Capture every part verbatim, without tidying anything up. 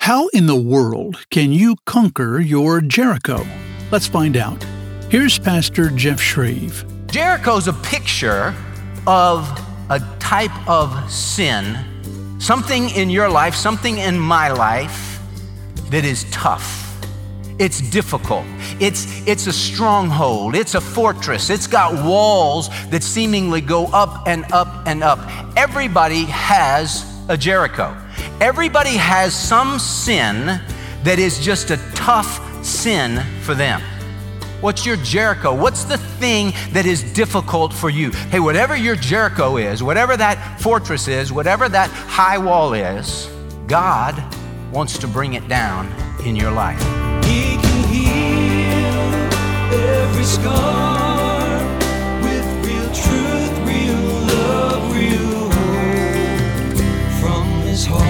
How in the world can you conquer your Jericho? Let's find out. Here's Pastor Jeff Shreve. Jericho's a picture of a type of sin, something in your life, something in my life that is tough. It's difficult. It's, it's a stronghold. It's a fortress. It's got walls that seemingly go up and up and up. Everybody has a Jericho. Everybody has some sin that is just a tough sin for them. What's your Jericho? What's the thing that is difficult for you? Hey, whatever your Jericho is, whatever that fortress is, whatever that high wall is, God wants to bring it down in your life. He can heal every scar with real truth, real love, real hope from his heart.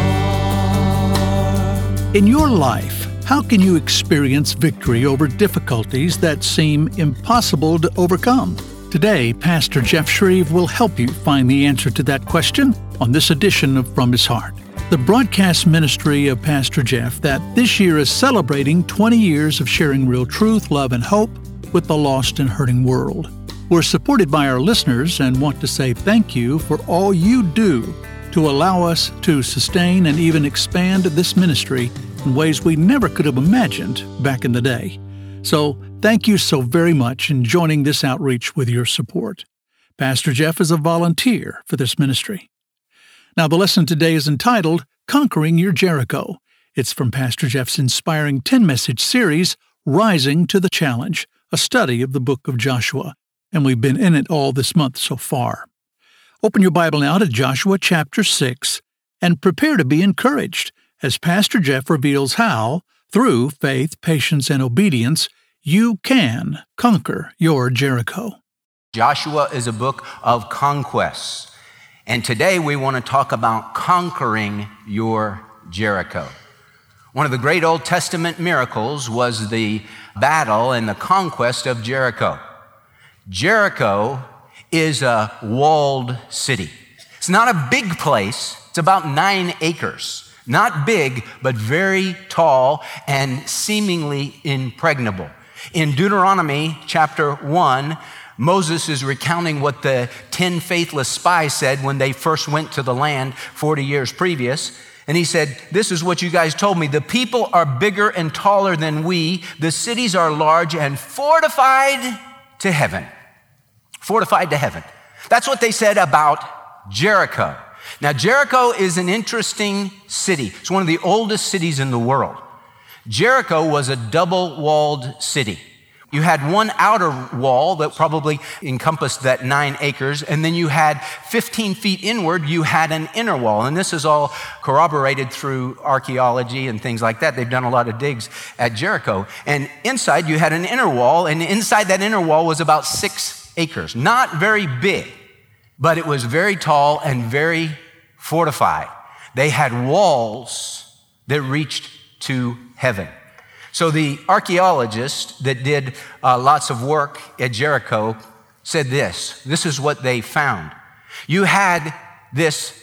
In your life, how can you experience victory over difficulties that seem impossible to overcome? Today, Pastor Jeff Shreve will help you find the answer to that question on this edition of From His Heart, the broadcast ministry of Pastor Jeff that this year is celebrating twenty years of sharing real truth, love, and hope with the lost and hurting world. We're supported by our listeners and want to say thank you for all you do to allow us to sustain and even expand this ministry in ways we never could have imagined back in the day. So thank you so very much in joining this outreach with your support. Pastor Jeff is a volunteer for this ministry. Now, the lesson today is entitled, Conquering Your Jericho. It's from Pastor Jeff's inspiring ten-message series, Rising to the Challenge, a study of the book of Joshua, and we've been in it all this month so far. Open your Bible now to Joshua chapter six and prepare to be encouraged as Pastor Jeff reveals how, through faith, patience, and obedience, you can conquer your Jericho. Joshua is a book of conquests. And today we want to talk about conquering your Jericho. One of the great Old Testament miracles was the battle and the conquest of Jericho. Jericho is a walled city. It's not a big place. It's about nine acres. Not big, but very tall and seemingly impregnable. In Deuteronomy chapter one, Moses is recounting what the ten faithless spies said when they first went to the land forty years previous. And he said, this is what you guys told me. The people are bigger and taller than we. The cities are large and fortified to heaven. Fortified to heaven. That's what they said about Jericho. Now, Jericho is an interesting city. It's one of the oldest cities in the world. Jericho was a double-walled city. You had one outer wall that probably encompassed that nine acres, and then you had fifteen feet inward, you had an inner wall. And this is all corroborated through archaeology and things like that. They've done a lot of digs at Jericho. And inside you had an inner wall, and inside that inner wall was about six acres. Not very big, but it was very tall and very fortified. They had walls that reached to heaven. So the archaeologists that did uh, lots of work at Jericho said this. This is what they found. You had this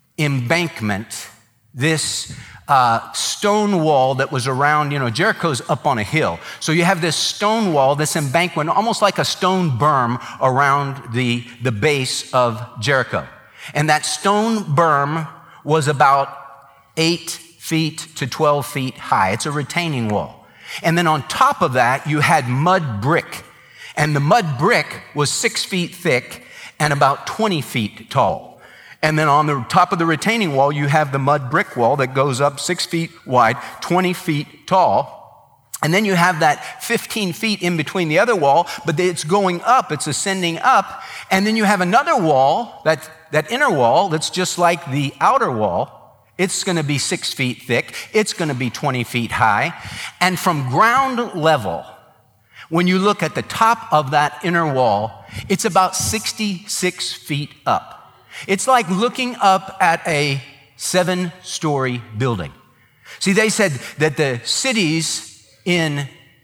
embankment, this uh, stone wall that was around, you know, Jericho's up on a hill. So you have this stone wall, this embankment, almost like a stone berm around the, the base of Jericho. And that stone berm was about eight feet to twelve feet high. It's a retaining wall. And then on top of that, you had mud brick. And the mud brick was six feet thick and about twenty feet tall. And then on the top of the retaining wall, you have the mud brick wall that goes up six feet wide, twenty feet tall. And then you have that fifteen feet in between the other wall, but it's going up, it's ascending up. And then you have another wall, that, that inner wall, that's just like the outer wall. It's going to be six feet thick. It's going to be twenty feet high. And from ground level, when you look at the top of that inner wall, it's about sixty-six feet up. It's like looking up at a seven-story building. See, they said that the cities in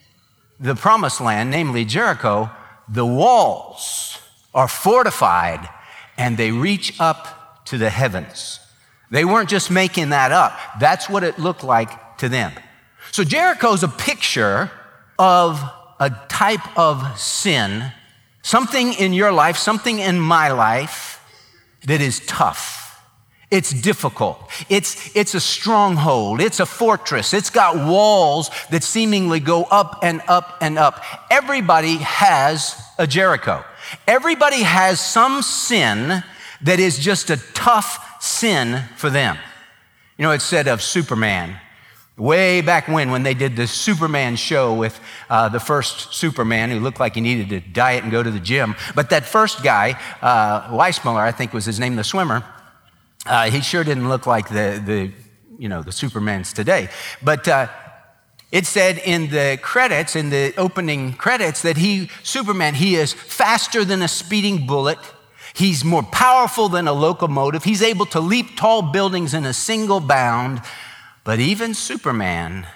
the promised land, namely Jericho, the walls are fortified and they reach up to the heavens. They weren't just making that up. That's what it looked like to to them. So Jericho's a picture of a type of sin, something in your life, something in my life that is tough. It's difficult. It's, it's a stronghold. It's a fortress. It's got walls that seemingly go up and up and up. Everybody has a Jericho. Everybody has some sin that is just a tough sin for them. You know, it's said of Superman, way back when, when they did the Superman show with uh, the first Superman who looked like he needed to diet and go to the gym. But that first guy, uh, Weissmuller, I think was his name, the swimmer, Uh, he sure didn't look like the, the, you know, the Supermans today. But uh, it said in the credits, in the opening credits, that he, Superman, he is faster than a speeding bullet. He's more powerful than a locomotive. He's able to leap tall buildings in a single bound. But even Superman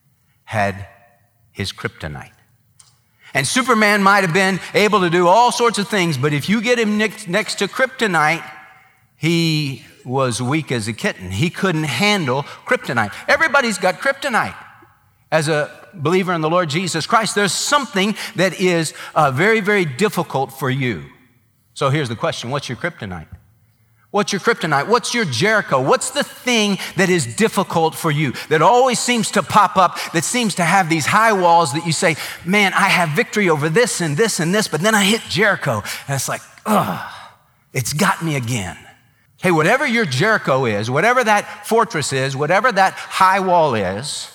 had his kryptonite. And Superman might have been able to do all sorts of things, but if you get him next, next to kryptonite, he was weak as a kitten. He couldn't handle kryptonite. Everybody's got kryptonite. As a believer in the Lord Jesus Christ, there's something that is uh, very, very difficult for you. So here's the question. What's your kryptonite? What's your kryptonite? What's your Jericho? What's the thing that is difficult for you, that always seems to pop up, that seems to have these high walls that you say, man, I have victory over this and this and this, but then I hit Jericho, and it's like, ugh, it's got me again. Hey, whatever your Jericho is, whatever that fortress is, whatever that high wall is,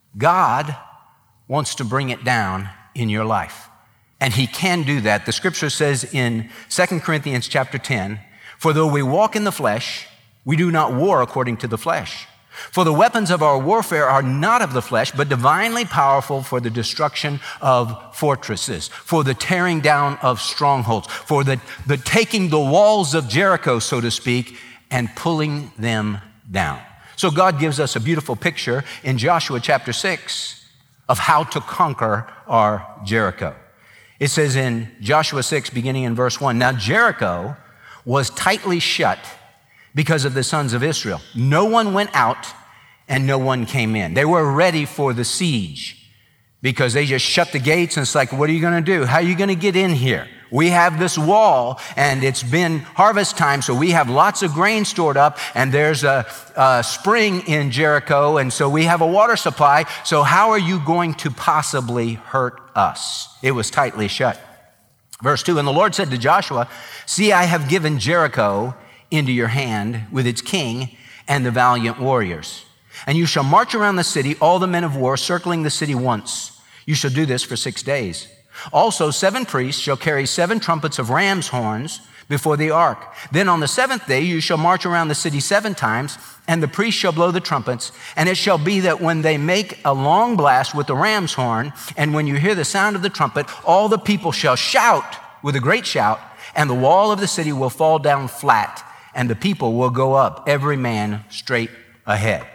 God wants to bring it down in your life. And he can do that. The scripture says in Second Corinthians chapter ten, for though we walk in the flesh, we do not war according to the flesh. For the weapons of our warfare are not of the flesh, but divinely powerful for the destruction of fortresses, for the tearing down of strongholds, for the, the taking the walls of Jericho, so to speak, and pulling them down. So God gives us a beautiful picture in Joshua chapter six of how to conquer our Jericho. It says in Joshua six, beginning in verse one, now Jericho was tightly shut because of the sons of Israel. No one went out and no one came in. They were ready for the siege because they just shut the gates, and it's like, what are you going to do? How are you going to get in here? We have this wall, and it's been harvest time, so we have lots of grain stored up, and there's a, a spring in Jericho, and so we have a water supply, so how are you going to possibly hurt us? It was tightly shut. Verse two, and the Lord said to Joshua, see, I have given Jericho into your hand with its king and the valiant warriors. And you shall march around the city, all the men of war, circling the city once. You shall do this for six days. Also, seven priests shall carry seven trumpets of ram's horns before the ark. Then on the seventh day you shall march around the city seven times, and the priests shall blow the trumpets. And it shall be that when they make a long blast with the ram's horn, and when you hear the sound of the trumpet, all the people shall shout with a great shout, and the wall of the city will fall down flat, and the people will go up, every man straight ahead.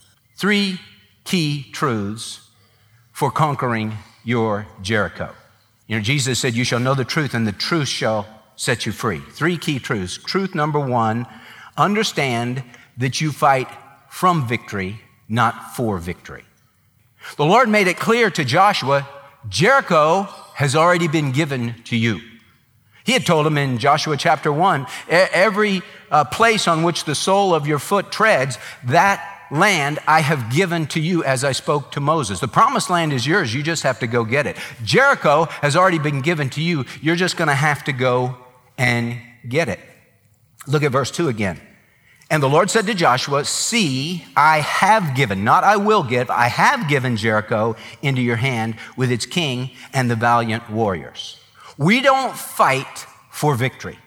Three key truths for conquering your Jericho. You know, Jesus said, you shall know the truth, and the truth shall set you free. Three key truths. Truth number one, understand that you fight from victory, not for victory. The Lord made it clear to Joshua, Jericho has already been given to you. He had told him in Joshua chapter one, every uh, place on which the sole of your foot treads, that land I have given to you as I spoke to Moses. The promised land is yours. You just have to go get it. Jericho has already been given to you. You're just going to have to go and get it. Look at verse two again. And the Lord said to Joshua, see, I have given, not I will give, I have given Jericho into your hand with its king and the valiant warriors. We don't fight for victory.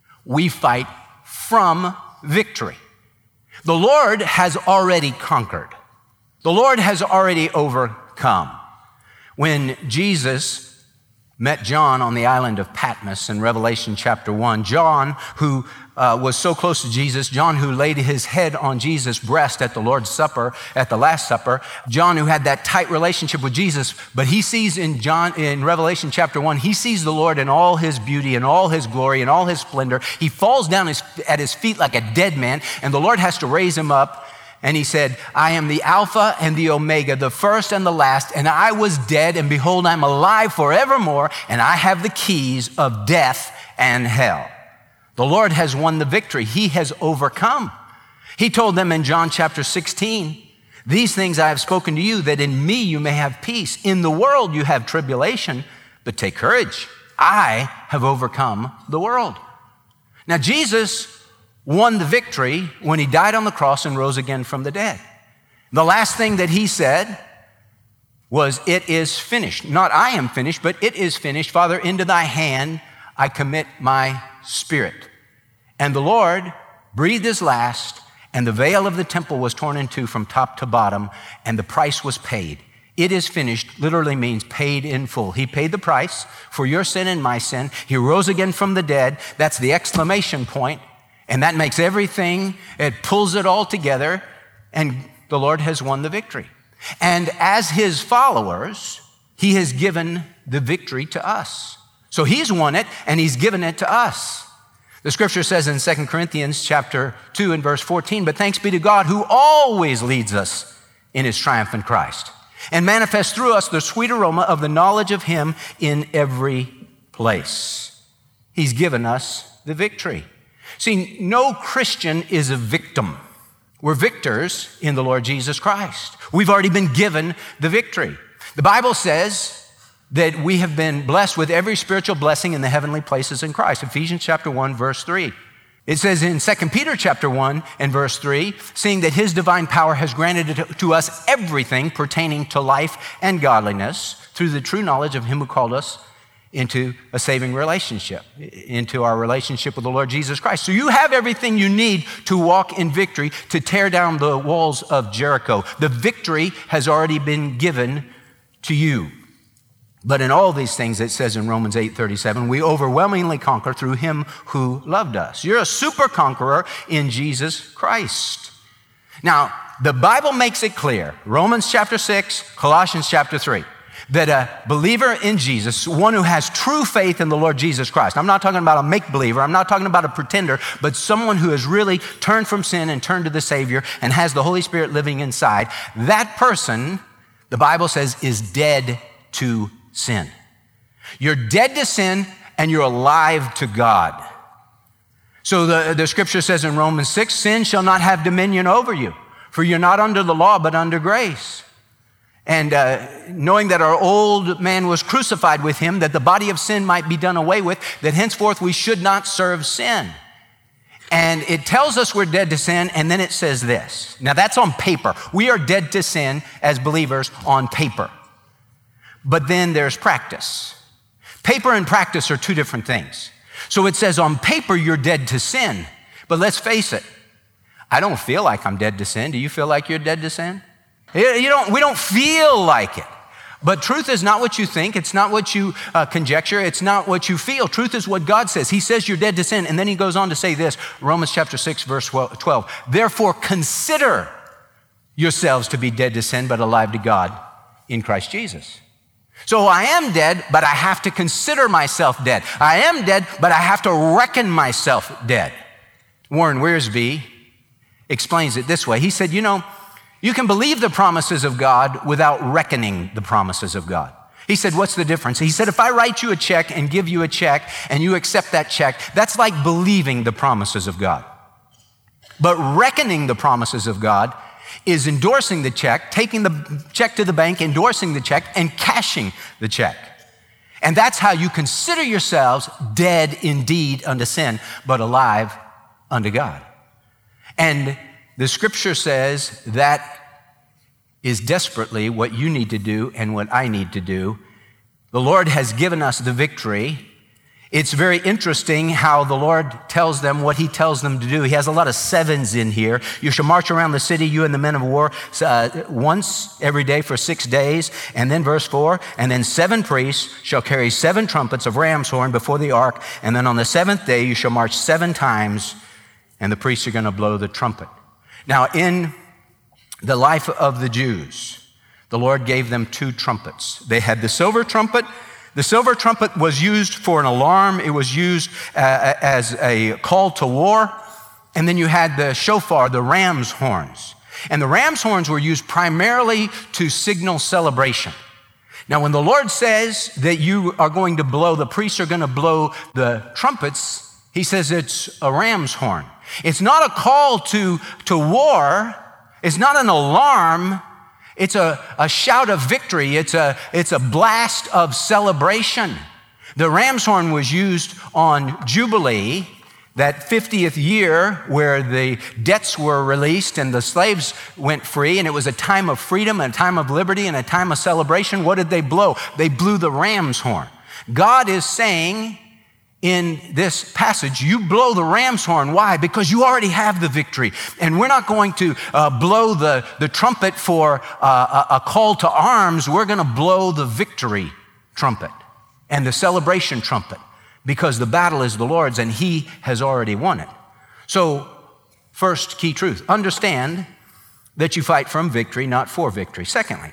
We fight from victory. The Lord has already conquered. The Lord has already overcome. When Jesus met John on the island of Patmos in Revelation chapter one, John, who uh, was so close to Jesus, John who laid his head on Jesus' breast at the Lord's Supper, at the Last Supper, John who had that tight relationship with Jesus, but he sees in John, in Revelation chapter one, he sees the Lord in all his beauty and all his glory and all his splendor. He falls down his, at his feet like a dead man, and the Lord has to raise him up And he said, I am the Alpha and the Omega, the first and the last, and I was dead, and behold, I'm alive forevermore, and I have the keys of death and hell. The Lord has won the victory. He has overcome. He told them in John chapter sixteen, these things I have spoken to you, that in me you may have peace. In the world you have tribulation, but take courage. I have overcome the world. Now, Jesus won the victory when he died on the cross and rose again from the dead. The last thing that he said was, it is finished. Not I am finished, but it is finished. Father, into thy hand I commit my spirit. And the Lord breathed his last, and the veil of the temple was torn in two from top to bottom, and the price was paid. It is finished literally means paid in full. He paid the price for your sin and my sin. He rose again from the dead. That's the exclamation point. And that makes everything, it pulls it all together, and the Lord has won the victory. And as his followers, he has given the victory to us. So he's won it, and he's given it to us. The scripture says in Second Corinthians chapter two and verse fourteen, but thanks be to God who always leads us in his triumph in Christ and manifests through us the sweet aroma of the knowledge of him in every place. He's given us the victory. See, no Christian is a victim. We're victors in the Lord Jesus Christ. We've already been given the victory. The Bible says that we have been blessed with every spiritual blessing in the heavenly places in Christ. Ephesians chapter one, verse three. It says in Second Peter chapter one and verse three, seeing that his divine power has granted to us everything pertaining to life and godliness through the true knowledge of him who called us into a saving relationship, into our relationship with the Lord Jesus Christ. So you have everything you need to walk in victory, to tear down the walls of Jericho. The victory has already been given to you. But in all these things, it says in Romans eight thirty-seven, we overwhelmingly conquer through him who loved us. You're a super conqueror in Jesus Christ. Now, the Bible makes it clear, Romans chapter six, Colossians chapter three, that a believer in Jesus, one who has true faith in the Lord Jesus Christ, I'm not talking about a make-believer, I'm not talking about a pretender, but someone who has really turned from sin and turned to the Savior and has the Holy Spirit living inside, that person, the Bible says, is dead to sin. You're dead to sin and you're alive to God. So the, the scripture says in Romans six, sin shall not have dominion over you, for you're not under the law, but under grace. And uh, knowing that our old man was crucified with him, that the body of sin might be done away with, that henceforth we should not serve sin. And it tells us we're dead to sin, and then it says this. Now that's on paper. We are dead to sin as believers on paper. But then there's practice. Paper and practice are two different things. So it says on paper you're dead to sin, but let's face it, I don't feel like I'm dead to sin. Do you feel like you're dead to sin? You don't, we don't feel like it. But truth is not what you think. It's not what you uh, conjecture. It's not what you feel. Truth is what God says. He says you're dead to sin. And then he goes on to say this, Romans chapter six, verse twelve. Therefore consider yourselves to be dead to sin, but alive to God in Christ Jesus. So I am dead, but I have to consider myself dead. I am dead, but I have to reckon myself dead. Warren Wiersbe explains it this way. He said, you know, you can believe the promises of God without reckoning the promises of God. He said, what's the difference? He said, if I write you a check and give you a check and you accept that check, that's like believing the promises of God. But reckoning the promises of God is endorsing the check, taking the check to the bank, endorsing the check, and cashing the check. And that's how you consider yourselves dead indeed unto sin, but alive unto God. And the scripture says that is desperately what you need to do and what I need to do. The Lord has given us the victory. It's very interesting how the Lord tells them what he tells them to do. He has a lot of sevens in here. You shall march around the city, you and the men of war, uh, once every day for six days. And then verse four, and then seven priests shall carry seven trumpets of ram's horn before the ark. And then on the seventh day, you shall march seven times, and the priests are going to blow the trumpet. Now, in the life of the Jews, the Lord gave them two trumpets. They had the silver trumpet. The silver trumpet was used for an alarm. It was used uh, as a call to war. And then you had the shofar, the ram's horns. And the ram's horns were used primarily to signal celebration. Now, when the Lord says that you are going to blow, the priests are going to blow the trumpets, he says it's a ram's horn. It's not a call to, to war. It's not an alarm. It's a, a shout of victory. It's a, it's a blast of celebration. The ram's horn was used on Jubilee, that fiftieth year where the debts were released and the slaves went free, and it was a time of freedom and a time of liberty and a time of celebration. What did they blow? They blew the ram's horn. God is saying in this passage, you blow the ram's horn. Why? Because you already have the victory. And we're not going to uh, blow the, the trumpet for uh, a, a call to arms. We're going to blow the victory trumpet and the celebration trumpet, because the battle is the Lord's and he has already won it. So, first key truth, understand that you fight from victory, not for victory. Secondly,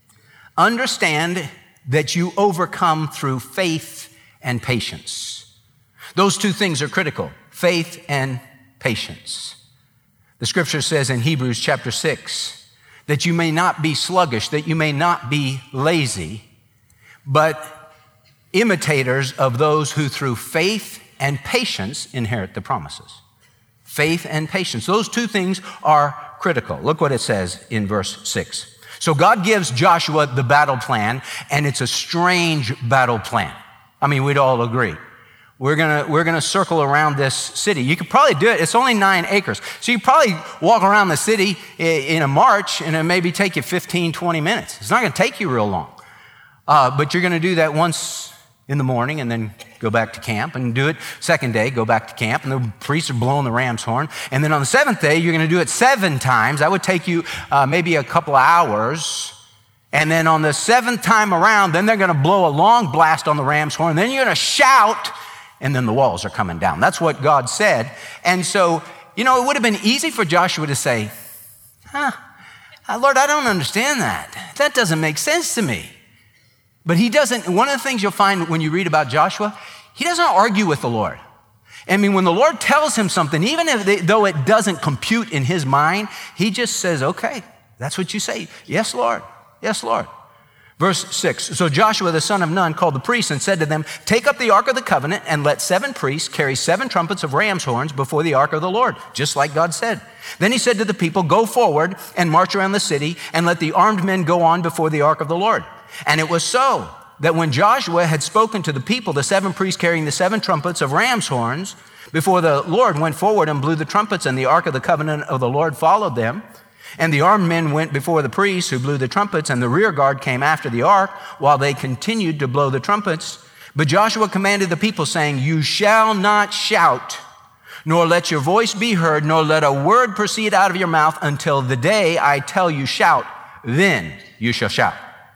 understand that you overcome through faith and patience. Those two things are critical, faith and patience. The scripture says in Hebrews chapter six that you may not be sluggish, that you may not be lazy, but imitators of those who through faith and patience inherit the promises. Faith and patience. Those two things are critical. Look what it says in verse six. So God gives Joshua the battle plan, and it's a strange battle plan. I mean, we'd all agree. We're gonna, we're gonna circle around this city. You could probably do it. It's only nine acres. So you could probably walk around the city in a march, and it maybe take you fifteen, twenty minutes. It's not gonna take you real long. Uh, but you're gonna do that once in the morning and then go back to camp, and do it second day, go back to camp, and the priests are blowing the ram's horn. And then on the seventh day, you're gonna do it seven times. That would take you uh, maybe a couple of hours. And then on the seventh time around, then they're gonna blow a long blast on the ram's horn. Then you're gonna shout, and then the walls are coming down. That's what God said. And so, you know, it would have been easy for Joshua to say, huh, Lord, I don't understand that. That doesn't make sense to me. But he doesn't, one of the things you'll find when you read about Joshua, he doesn't argue with the Lord. I mean, when the Lord tells him something, even if they, though it doesn't compute in his mind, he just says, okay, that's what you say. Yes, Lord. Yes, Lord. Verse six, so Joshua the son of Nun called the priests and said to them, take up the ark of the covenant and let seven priests carry seven trumpets of ram's horns before the ark of the Lord, just like God said. Then he said to the people, go forward and march around the city and let the armed men go on before the ark of the Lord. And it was so that when Joshua had spoken to the people, the seven priests carrying the seven trumpets of ram's horns before the Lord went forward and blew the trumpets, and the ark of the covenant of the Lord followed them. And the armed men went before the priests who blew the trumpets, and the rear guard came after the ark while they continued to blow the trumpets. But Joshua commanded the people, saying, you shall not shout, nor let your voice be heard, nor let a word proceed out of your mouth until the day I tell you shout, then you shall shout.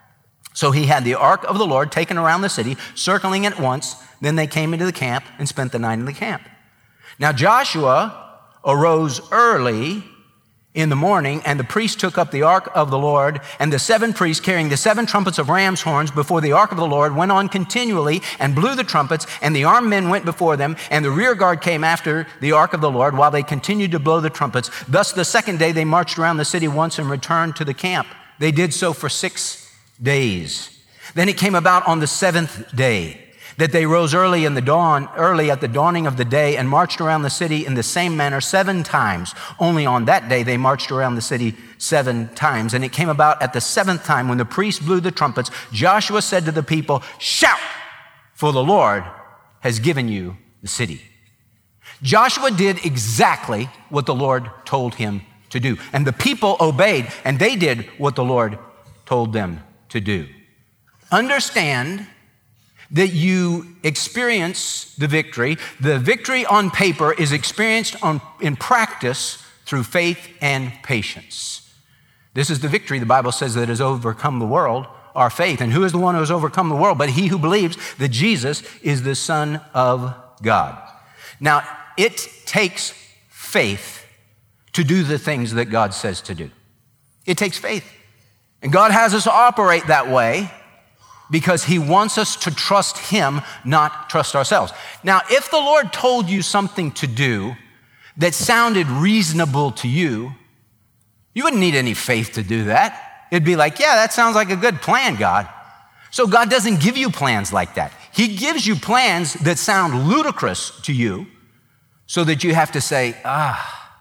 So he had the ark of the Lord taken around the city, circling it once. Then they came into the camp and spent the night in the camp. Now Joshua arose early in the morning, and the priests took up the ark of the Lord, and the seven priests carrying the seven trumpets of ram's horns before the ark of the Lord went on continually and blew the trumpets, and the armed men went before them, and the rear guard came after the ark of the Lord while they continued to blow the trumpets. Thus the second day they marched around the city once and returned to the camp. They did so for six days. Then it came about on the seventh day that they rose early in the dawn, early at the dawning of the day, and marched around the city in the same manner seven times. Only on that day they marched around the city seven times. And it came about at the seventh time when the priests blew the trumpets, Joshua said to the people, shout, for the Lord has given you the city. Joshua did exactly what the Lord told him to do. And the people obeyed, and they did what the Lord told them to do. Understand that you experience the victory. The victory on paper is experienced on, in practice through faith and patience. This is the victory the Bible says that has overcome the world, our faith. And who is the one who has overcome the world? But he who believes that Jesus is the Son of God. Now, it takes faith to do the things that God says to do. It takes faith. And God has us operate that way because he wants us to trust him, not trust ourselves. Now, if the Lord told you something to do that sounded reasonable to you, You wouldn't need any faith to do that. It'd be like, yeah, that sounds like a good plan, God. So God doesn't give you plans like that. He gives you plans that sound ludicrous to you so that you have to say, ah,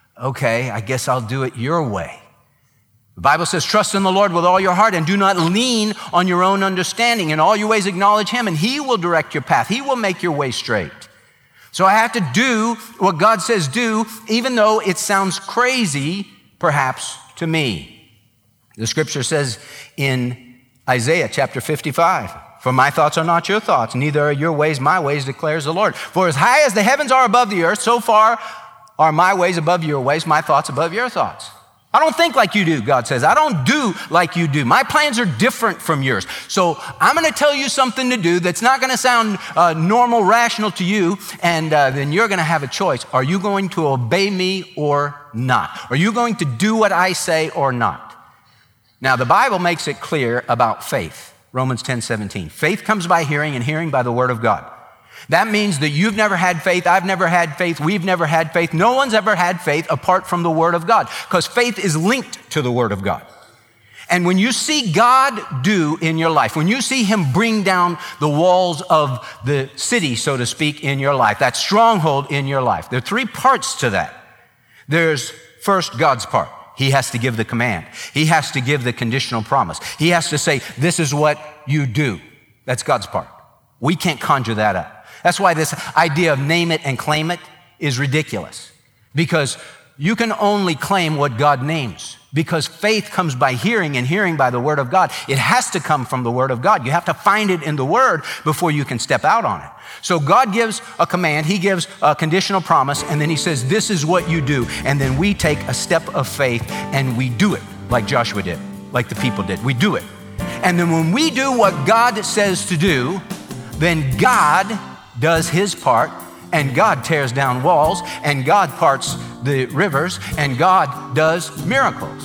okay, I guess I'll do it your way. The Bible says, trust in the Lord with all your heart and do not lean on your own understanding. In all your ways acknowledge him and he will direct your path. He will make your way straight. So I have to do what God says do, even though it sounds crazy, perhaps, to me. The scripture says in Isaiah chapter fifty-five, for my thoughts are not your thoughts, neither are your ways my ways, declares the Lord. For as high as the heavens are above the earth, so far are my ways above your ways, my thoughts above your thoughts. I don't think like you do, God says. I don't do like you do. My plans are different from yours. So I'm going to tell you something to do that's not going to sound uh, normal, rational to you, and uh, then you're going to have a choice. Are you going to obey me or not? Are you going to do what I say or not? Now, the Bible makes it clear about faith. Romans ten seventeen. Faith comes by hearing, and hearing by the word of God. That means that you've never had faith, I've never had faith, we've never had faith. No one's ever had faith apart from the word of God, because faith is linked to the word of God. And when you see God do in your life, when you see him bring down the walls of the city, so to speak, in your life, that stronghold in your life, there are three parts to that. There's first God's part. He has to give the command. He has to give the conditional promise. He has to say, this is what you do. That's God's part. We can't conjure that up. That's why this idea of name it and claim it is ridiculous, because you can only claim what God names, because faith comes by hearing and hearing by the word of God. It has to come from the word of God. You have to find it in the word before you can step out on it. So God gives a command, he gives a conditional promise, and then he says, this is what you do. And then we take a step of faith and we do it like Joshua did, like the people did. We do it. And then when we do what God says to do, then God does his part, and God tears down walls, and God parts the rivers, and God does miracles.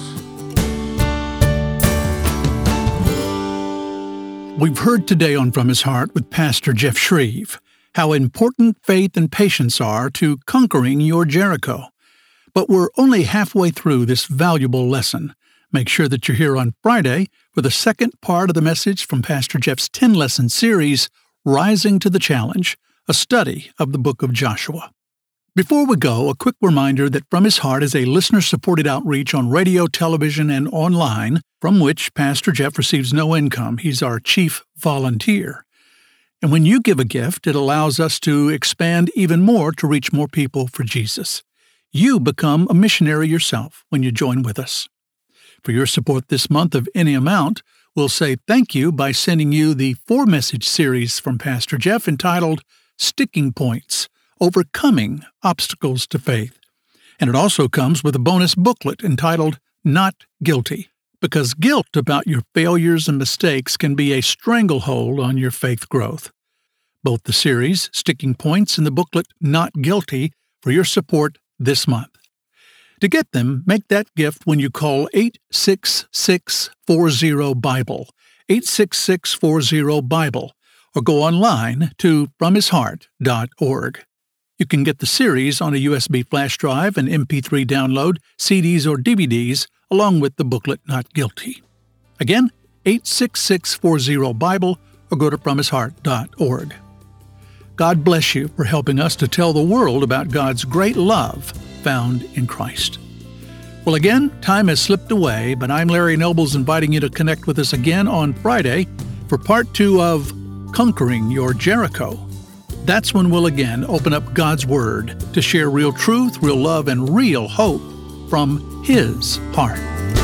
We've heard today on From His Heart with Pastor Jeff Shreve how important faith and patience are to conquering your Jericho. But we're only halfway through this valuable lesson. Make sure that you're here on Friday for the second part of the message from Pastor Jeff's ten-lesson series, Rising to the Challenge, a study of the book of Joshua. Before we go, a quick reminder that From His Heart is a listener-supported outreach on radio, television, and online, from which Pastor Jeff receives no income. He's our chief volunteer. And when you give a gift, it allows us to expand even more to reach more people for Jesus. You become a missionary yourself when you join with us. For your support this month of any amount, we'll say thank you by sending you the four-message series from Pastor Jeff entitled Sticking Points, Overcoming Obstacles to Faith. And it also comes with a bonus booklet entitled Not Guilty, because guilt about your failures and mistakes can be a stranglehold on your faith growth. Both the series, Sticking Points, and the booklet Not Guilty, for your support this month. To get them, make that gift when you call eight six six, four zero, BIBLE, eight six six, four zero, BIBLE, or go online to from his heart dot org. You can get the series on a U S B flash drive, an M P three download, C Ds or D V Ds, along with the booklet Not Guilty. Again, eight six six, four zero, BIBLE, or go to from his heart dot org. God bless you for helping us to tell the world about God's great love found in Christ. Well, again, time has slipped away, but I'm Larry Nobles inviting you to connect with us again on Friday for part two of Conquering Your Jericho. That's when we'll again open up God's Word to share real truth, real love, and real hope from His heart.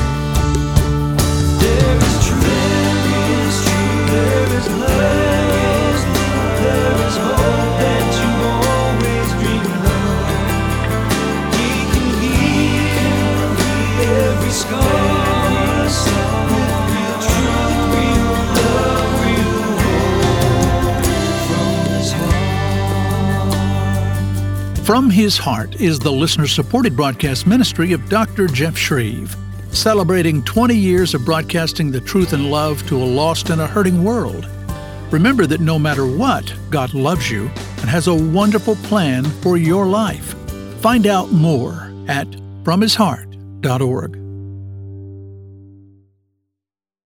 There is truth, there is truth, there is love, there is hope that you always dreamed of. He can heal every scar with real truth, real love, real hope from His heart. From His Heart is the listener-supported broadcast ministry of Doctor Jeff Shreve, celebrating twenty years of broadcasting the truth and love to a lost and a hurting world. Remember that no matter what, God loves you and has a wonderful plan for your life. Find out more at from his heart dot org.